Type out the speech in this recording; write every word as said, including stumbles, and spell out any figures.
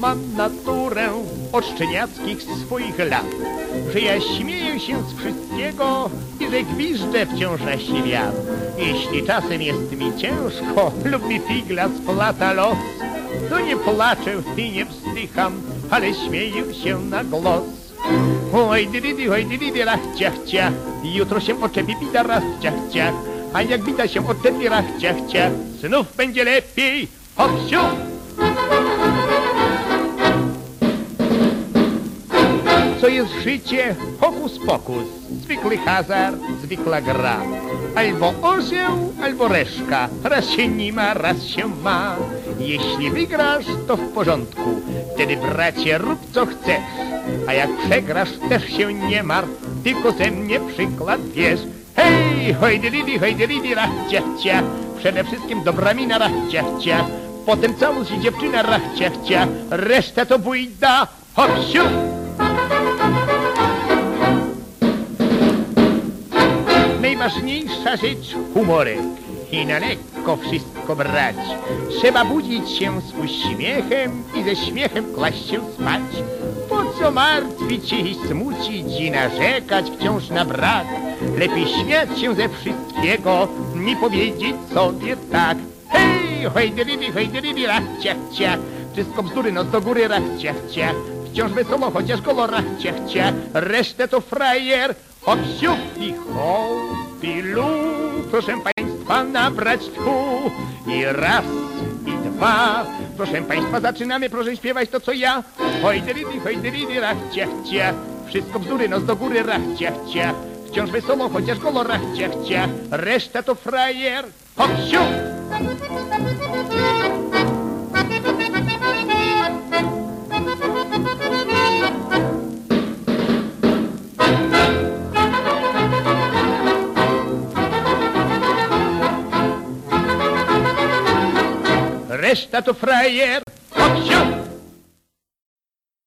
mam naturę od szczeniackich swoich lat, że ja śmieję się z wszystkiego i że gwiżdżę wciąż na świat. Jeśli czasem jest mi ciężko lub mi figla splata los, to nie płaczę i nie wzdycham, ale śmieję się na głos. Oj didi, oj didi, rach, ciach, ciach, jutro się oczepi bida, raz, ciach, ciach, a jak bida się oczepi, rach, ciach, ciach, znów będzie lepiej, hop, siup. Co jest życie? Hokus pokus, zwykły hazard, zwykła gra. Albo orzeł, albo reszka, raz się nie ma, raz się ma. Jeśli wygrasz, to w porządku, wtedy bracie rób co chcesz. A jak przegrasz, też się nie martw, tylko ze mnie przykład bierz. Hej, hoj didi, hoj didi, rach, ciach, ciach, przede wszystkim dobra mina, rach, ciach, ciach. Potem całus i dziewczyna, rach, ciach, ciach, reszta to bójda, hop, siup. Najważniejsza rzecz humorek i na lekko wszystko brać. Trzeba budzić się z uśmiechem i ze śmiechem kłaść się spać. Po co martwić się i smucić i narzekać wciąż na brak? Lepiej śmiać się ze wszystkiego, nie powiedzieć sobie tak. Hej, hoj didi, hoj didi, rach, ciach, ciach, wszystko bzdury, noc do góry, rach, ciach, ciach. Wciąż wesoło, chociaż golo, rach, ciach, ciach, resztę to frajer. Hop, siup i hop i lu, proszę państwa, nabrać tchu. I raz, i dwa, proszę państwa, zaczynamy, proszę śpiewać to co ja. Hoj dyridi, hoj dyridi, rach, ciach, ciach, wszystko bzdury, nos do góry, rach, ciach, ciach. Wciąż wesoło, chociaż golo, rach, ciach, ciach, reszta to frajer. Hop, siup. Reszta to frajer, hop, siup.